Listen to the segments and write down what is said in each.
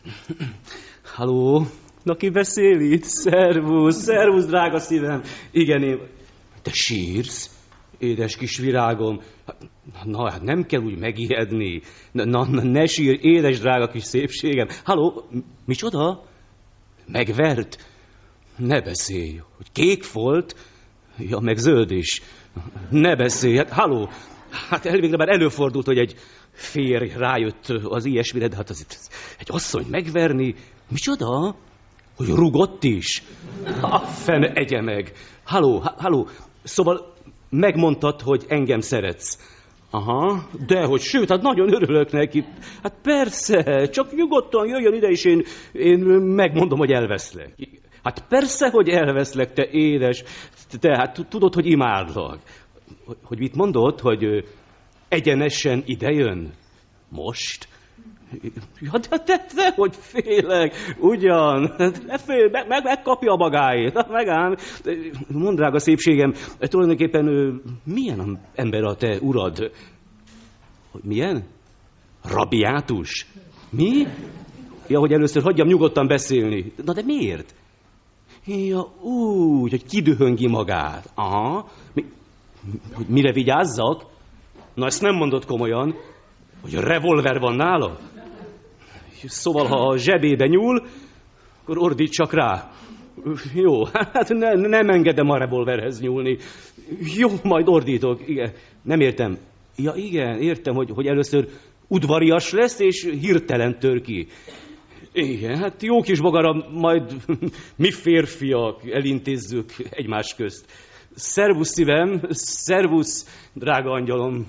Halló? Na, ki beszél itt? Szervusz, drága szívem. Igen, én... Te sírsz? Édes kis virágom. Na, hát nem kell úgy megijedni. Na, ne sírj, édes drága kis szépségem. Halló? Micsoda? Megvert? Ne beszélj. Hogy kék volt? Ja, meg zöld is. Ne beszélj. Hát, halló? Hát elvégre már előfordult, hogy egy férj rájött az ilyesmire, de hát az egy asszony megverni. Micsoda? Hogy rugott is? A fene egye meg. Halló. Szóval megmondtad, hogy engem szeretsz. Aha, dehogy, sőt, hát nagyon örülök neki. Hát persze, csak nyugodtan jöjjön ide, és én megmondom, hogy elveszlek. Hát persze, hogy elveszlek, te édes. Te hát tudod, hogy imádlak. Hogy mit mondod, hogy egyenesen idejön? Most? Ja, de hogy félek, ugyan, ne félj, megkapja a magáét, megám. Mondd, drága szépségem, tulajdonképpen milyen ember a te urad? Milyen? Rabiátus? Mi? Ja, hogy először hagyjam nyugodtan beszélni. Na de miért? Ja, úgy, hogy kidühöngi magát. Aha. Hogy mire vigyázzak? Na, ezt nem mondod komolyan, hogy revolver van nála? Szóval, ha a zsebébe nyúl, akkor ordíts csak rá. Jó, hát nem engedem a revolverhez nyúlni. Jó, majd ordítok. Igen, nem értem. Ja, igen, értem, hogy először udvarias lesz, és hirtelen tör ki. Igen, hát jó kis bogaram, majd mi férfiak elintézzük egymás közt. Szervusz szívem, szervusz, drága angyalom.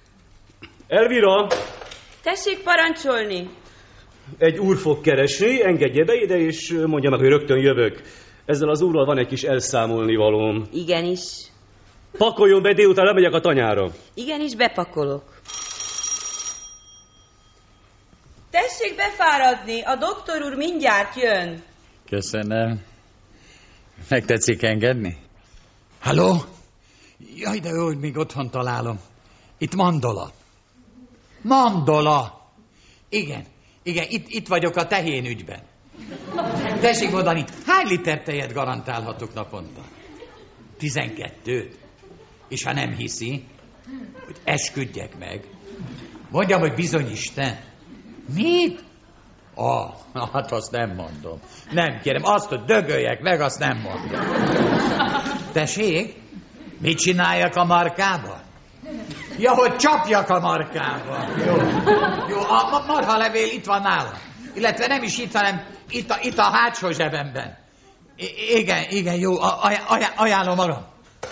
Elvira! Tessék parancsolni! Egy úr fog keresni, engedje be ide, és mondja meg, hogy rögtön jövök. Ezzel az úrral van egy kis elszámolni valóm. Igenis. Pakoljon be, délután lemegyek a tanyára. Igenis, bepakolok. Tessék befáradni, a doktor úr mindjárt jön. Köszönöm. Megtetszik engedni? Halló? Jaj, de jó, hogy még otthon találom. Itt Mandola. Mandola! Igen, itt vagyok a tehén ügyben. Tessék mondani, hány liter tejet garantálhatok naponta? 12. És ha nem hiszi, hogy esküdjek meg. Mondjam, hogy bizony Isten. Mit? Hát azt nem mondom. Nem kérem, azt, hogy dögöljek meg, azt nem mondom. Tessék, mit csináljak a markában? Ja, hogy csapjak a markában. Jó, a marhalevél itt van nálam. Illetve nem is itt, hanem itt a hátsó zsebemben. Igen, jó, ajánlom magam.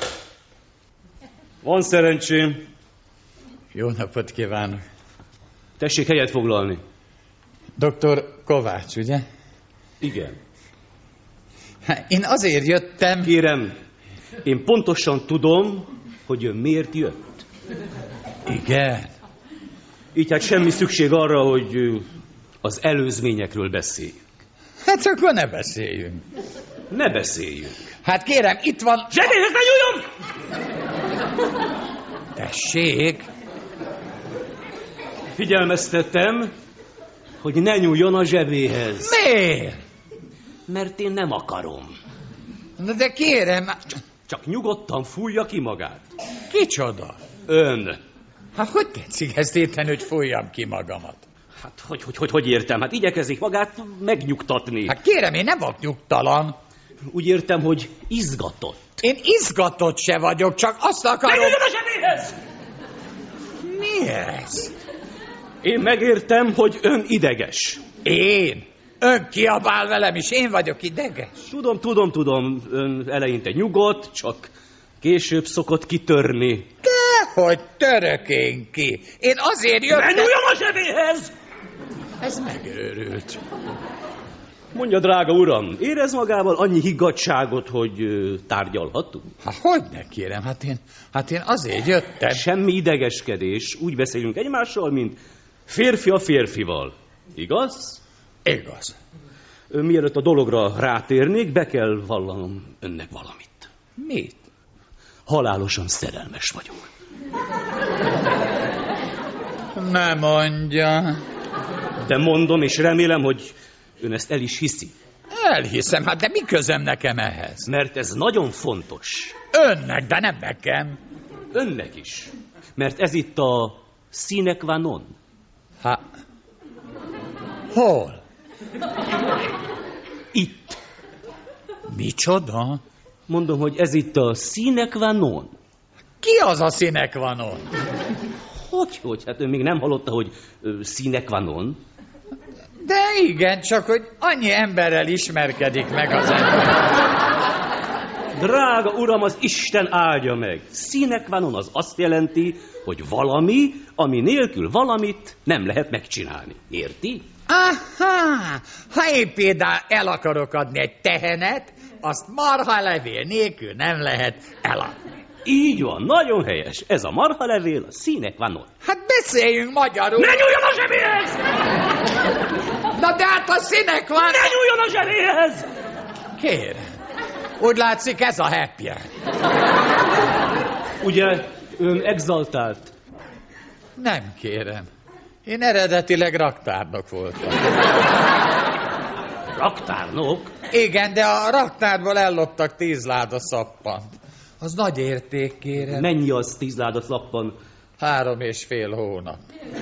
Van szerencsém. Jó napot kívánok. Tessék helyet foglalni. Dr. Kovács, ugye? Igen. Én azért jöttem... Kérem, én pontosan tudom, hogy ön miért jött. Igen. Így hát semmi szükség arra, hogy az előzményekről beszéljünk. Hát akkor ne beszéljünk. Ne beszéljünk. Hát kérem, itt van... Zsebéhez ne nyúljon! Tessék. Figyelmeztettem, hogy ne nyúljon a zsebéhez. Miért? Mert én nem akarom. De kérem... Csak nyugodtan fújja ki magát. Kicsoda? Ön. Hát hogy tetszik ezt érteni, hogy fújjam ki magamat? Hát hogy értem? Hát igyekezik magát megnyugtatni. Hát kérem, én nem vagyok nyugtalan. Úgy értem, hogy izgatott. Én izgatott se vagyok, csak azt akarom... Ne nyúljon a zsebéhez! Mi ez? Én megértem, hogy ön ideges. Én? Ön kiabál velem, és én vagyok ideges? Tudom. Ön eleinte nyugodt, csak később szokott kitörni. Dehogy török én ki. Én azért jöttem... Ne nyúljon a zsebéhez! Ez megőrült. Mondja, drága uram, érez magával annyi higgadtságot, hogy tárgyalhatunk? Hát hogyne, kérem, hát én azért jöttem... Semmi idegeskedés, úgy beszélünk egymással, mint férfi a férfival. Igaz? Igaz. Mielőtt a dologra rátérnék, be kell vallanom önnek valamit. Mit? Halálosan szerelmes vagyok. Ne mondja. De mondom, és remélem, hogy Ön ezt el is hiszi. Elhiszem, hát de mi közöm nekem ehhez? Mert ez nagyon fontos. Önnek, de nem nekem. Önnek is. Mert ez itt a sine qua non. Hát, hol? Itt. Micsoda? Mondom, hogy ez itt a sine qua non. Ki az a sine qua non? Hogy? Hát ön még nem hallotta, hogy sine qua non? De igen, csak hogy annyi emberrel ismerkedik meg az ember. Drága uram, az Isten áldja meg. Sine qua non az azt jelenti, hogy valami, ami nélkül valamit nem lehet megcsinálni. Érti? Aha! Ha én például el akarok adni egy tehenet, azt marhalevél nélkül nem lehet eladni. Így van, nagyon helyes. Ez a marhalevél, a sine qua non. Hát beszéljünk magyarul. Ne nyúljon a zsebéhez! Na de hát a színek van. Ne nyúljon a zsebéhez! Kérem. Úgy látszik, ez a happy. Ugye ön exaltált? Nem kérem. Én eredetileg raktárnok voltam. Raktárnok? Igen, de a raktárból elloptak 10 láda szappant. Az nagy érték, kérem. Mennyi az 10 láda szappan? 3,5 hónap.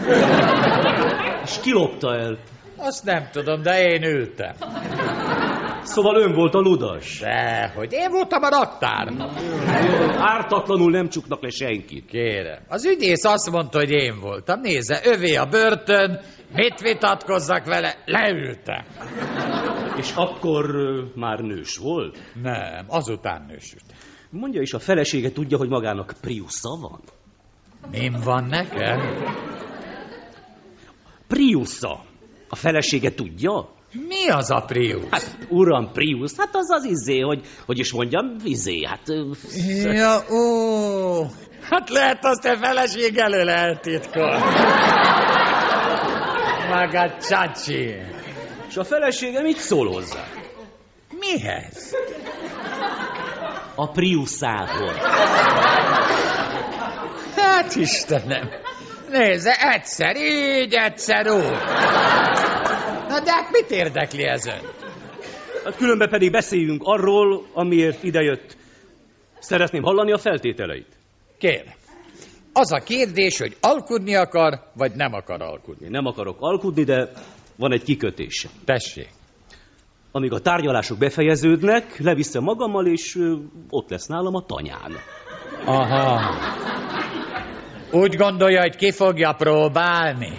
És ki lopta el? Azt nem tudom, de én ültem. Szóval ön volt a ludas. Dehogy, én voltam a raktárnok. Ártatlanul nem csuknak le senkit. Kérem. Az ügyész azt mondta, hogy én voltam. Nézze, övé a börtön, mit vitatkozzak vele, leültem. És akkor már nős volt? Nem, azután nősült. Mondja is, a felesége tudja, hogy magának Priusza van? Mim van nekem? Priusza. A felesége tudja? Mi az a Prius? Hát, uram, Prius, hát az hogy is mondjam, hát... Ja, ó. Hát lehet azt a feleség elől eltitkol. Maga csácsi. És a felesége mit szól hozzá? Mihez? A Priuszához. Hát Istenem. Nézze, egyszer így, egyszer úgy. Na de hát mit érdekli ez ön? Hát különben pedig beszéljünk arról, amiért idejött. Szeretném hallani a feltételeit. Kérem. Az a kérdés, hogy alkudni akar, vagy nem akar alkudni. Én nem akarok alkudni, de van egy kikötése. Tessék. Amíg a tárgyalások befejeződnek, leviszem magammal, és ott lesz nálam a tanyán. Aha. Úgy gondolja, hogy ki fogja próbálni?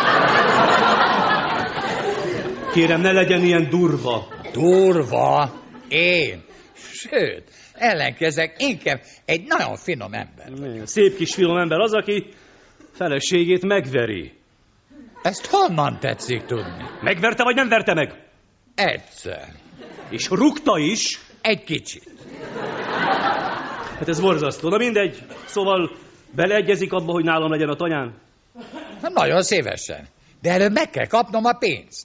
Kérem, ne legyen ilyen durva. Durva? Én? Sőt, ellenkezek, inkább egy nagyon finom ember. Szép kis finom ember az, aki feleségét megveri. Ezt honnan tetszik tudni? Megverte, vagy nem verte meg? Egyszer. És rúgta is? Egy kicsit. Hát ez borzasztó. Na mindegy. Szóval beleegyezik abba, hogy nálam legyen a tanyán? Nagyon szívesen. De előbb meg kell kapnom a pénzt.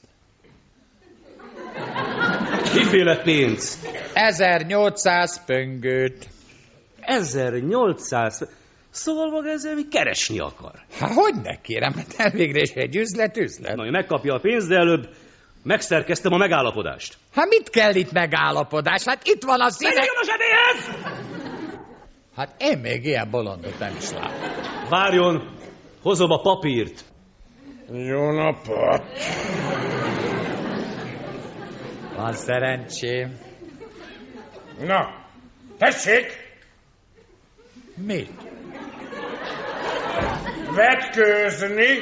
Miféle pénz? 1800 pöngőt. 1800. Szóval maga ezzel mi keresni akar? Hát hogyne kérem, hát elvégre is egy üzlet. Na, hogy megkapja a pénzt, de előbb megszerkeztem a megállapodást. Hát mit kell itt megállapodás? Hát itt van a színek... Menjön a zsebéhez! Hát én még ilyen bolondot nem is látom. Várjon, hozom a papírt. Jó napot! Van szerencsém. Na, tessék! Mit? Vetkőzni!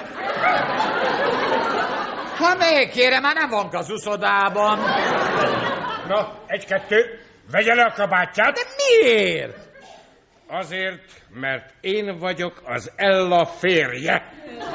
Ha még kérem, már nem van az uszodában. Na, 1-2, vegye le a kabátját! De miért? Azért, mert én vagyok az Ella férje.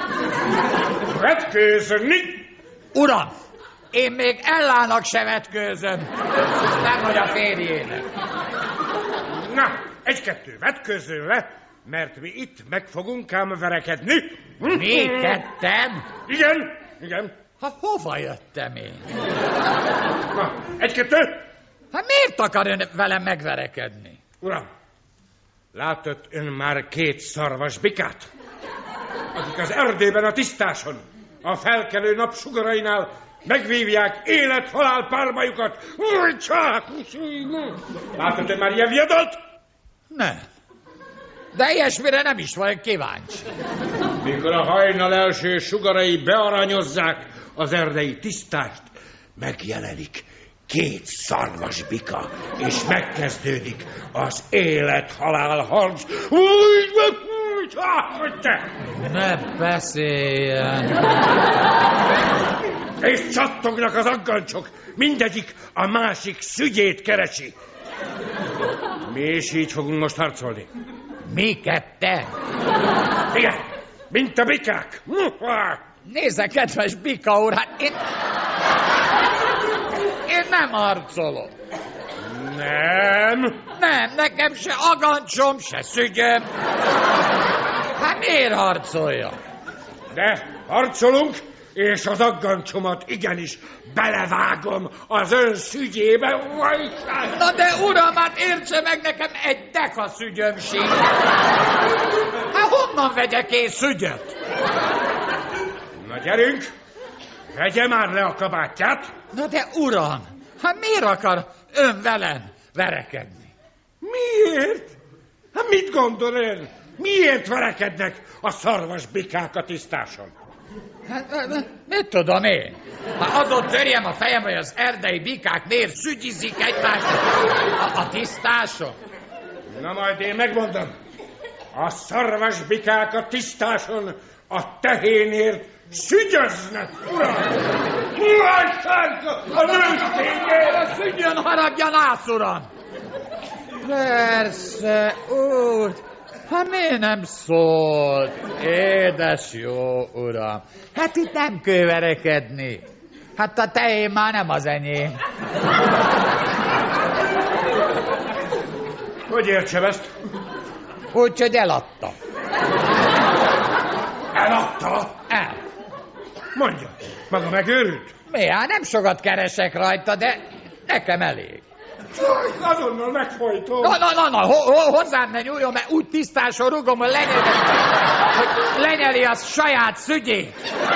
Vetkőzni! Uram, én még Ellának se vetkőzöm. Nem vagy a férjének. Na, 1-2, vetkőzzön le, mert mi itt meg fogunk ám verekedni. Mi ketten? Igen. Hát hova jöttem én? Na, 1-2. Hát miért akar ön velem megverekedni? Uram, látott ön már 2 szarvas bikát? Akik az erdőben a tisztáson a felkelő napsugarainál megvívják élet-halál párbajukat. Látod te már ilyen viadalt? Nem. De ilyesmire nem is vagyok kíváncsi. Mikor a hajnal első sugarai bearanyozzák az erdei tisztást, megjelenik 2 szarvasbika, és megkezdődik az élet-halál harc. Ne beszéljen. És csattognak az aggancsok, mindegyik a másik szügyét keresi. Mi is így fogunk most harcolni. Mi ketten? Igen, mint a bikák. Nézze, kedves bika úr, hát én nem harcolok. Nem. Nem, nekem se agancsom, se szügyöm. Hát miért harcolja? De harcolunk, és az aggancsomat igenis belevágom az ön szügyébe. Na de uram, hát értse meg, nekem egy deka szügyöm sincs. Hát honnan vegyek én szügyöt? Na gyerünk, vegye már le a kabátját. Na de uram, hát miért akar ön velem verekedni? Miért? Hát mit gondol ön? Miért verekednek a szarvasbikák a tisztáson? Hát, mit tudom én? Ha azon törjem a fejem, hogy az erdei bikák miért szügyizik egymást a tisztáson? Na majd én megmondom. A szarvasbikák a tisztáson a tehénért szügyöznek, uram! A nőstényért! Szügyön, haragjan át, uram! Persze, úgy. Hát miért nem szólt? Édes jó uram. Hát itt nem kell verekedni. Hát a tehén már nem az enyém. Hogy értsem ezt? Úgyhogy eladta. Eladta? El. Mondja, maga megőrült? Mi? Hát nem sokat keresek rajta, de nekem elég. Azonnal megfojtom. Na, hozzám ne nyúljon, mert úgy tisztáson rugom, hogy lenyeli a saját szügyét.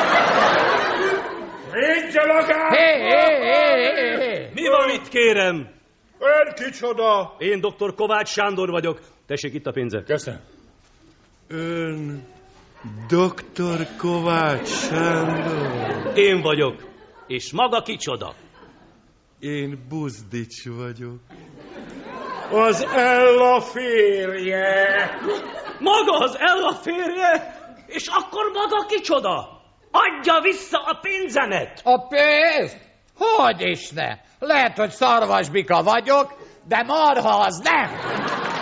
Védje magát! Hé! Mi van itt, kérem? Ön kicsoda? Én dr. Kovács Sándor vagyok. Tessék, itt a pénze. Köszönöm. Ön dr. Kovács Sándor? Én vagyok. És maga kicsoda? Én Buzdics vagyok. Az Ella férje. Maga az Ella férje? És akkor maga kicsoda? Adja vissza a pénzemet! A pénzt? Hogy is ne? Lehet, hogy szarvasbika vagyok, de marha az nem.